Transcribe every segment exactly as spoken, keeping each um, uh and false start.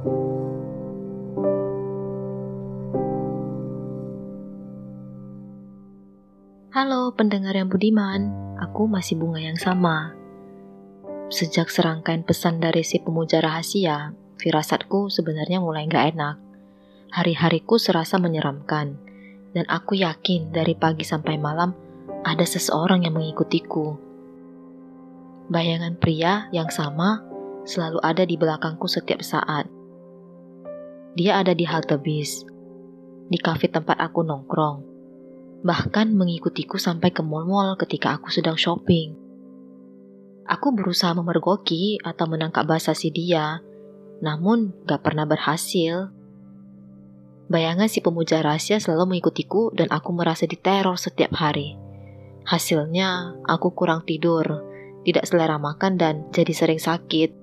Halo pendengar yang budiman, aku masih Bunga yang sama. Sejak serangkaian pesan dari si pemuja rahasia, firasatku sebenarnya mulai gak enak. Hari-hariku serasa menyeramkan, dan aku yakin dari pagi sampai malam ada seseorang yang mengikutiku. Bayangan pria yang sama selalu ada di belakangku setiap saat. Dia ada di halte bis, di kafe tempat aku nongkrong, bahkan mengikutiku sampai ke mall-mall ketika aku sedang shopping. Aku berusaha memergoki atau menangkap basa-basi dia, namun gak pernah berhasil. Bayangan si pemuja rahasia selalu mengikutiku dan aku merasa diteror setiap hari. Hasilnya, aku kurang tidur, tidak selera makan dan jadi sering sakit.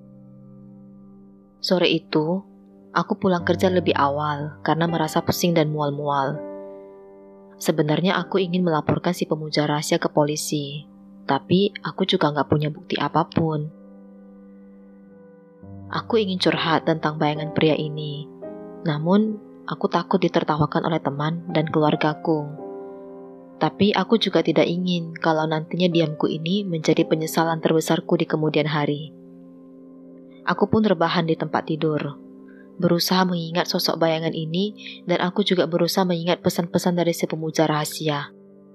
Sore itu, aku pulang kerja lebih awal karena merasa pusing dan mual-mual. Sebenarnya aku ingin melaporkan si pemuja rahasia ke polisi, tapi aku juga gak punya bukti apapun. Aku ingin curhat tentang bayangan pria ini, namun aku takut ditertawakan oleh teman dan keluargaku. Tapi aku juga tidak ingin kalau nantinya diamku ini menjadi penyesalan terbesarku di kemudian hari. Aku pun rebahan di tempat tidur, berusaha mengingat sosok bayangan ini, dan aku juga berusaha mengingat pesan-pesan dari si pemuja rahasia.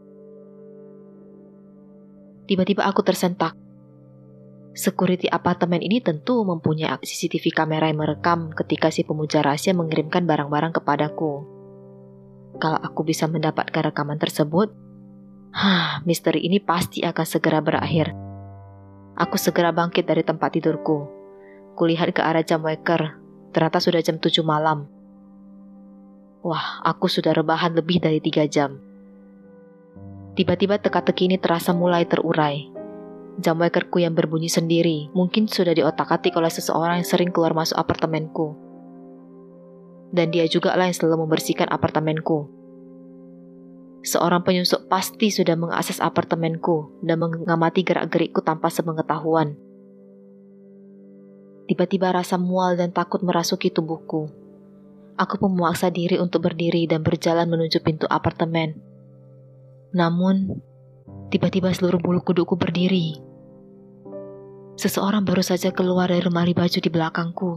Tiba-tiba aku tersentak. Security apartemen ini tentu mempunyai C C T V kamera yang merekam ketika si pemuja rahasia mengirimkan barang-barang kepadaku. Kalau aku bisa mendapatkan rekaman tersebut, hah, misteri ini pasti akan segera berakhir. Aku segera bangkit dari tempat tidurku. Kulihat ke arah jam waker. Ternyata sudah jam tujuh malam. Wah, aku sudah rebahan lebih dari tiga jam. Tiba-tiba teka-teki ini terasa mulai terurai. Jam wakerku yang berbunyi sendiri mungkin sudah diotak-atik oleh seseorang yang sering keluar masuk apartemenku. Dan dia juga lah yang selalu membersihkan apartemenku. Seorang penyusup pasti sudah mengakses apartemenku dan mengamati gerak-gerikku tanpa sepengetahuan. Tiba-tiba rasa mual dan takut merasuki tubuhku. Aku pun memaksa diri untuk berdiri dan berjalan menuju pintu apartemen. Namun, tiba-tiba seluruh bulu kudukku berdiri. Seseorang baru saja keluar dari lemari baju di belakangku.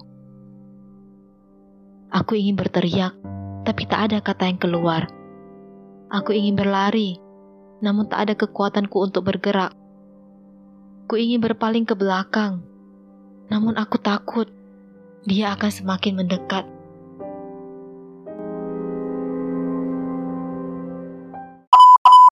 Aku ingin berteriak, tapi tak ada kata yang keluar. Aku ingin berlari, namun tak ada kekuatanku untuk bergerak. Ku ingin berpaling ke belakang, namun aku takut dia akan semakin mendekat.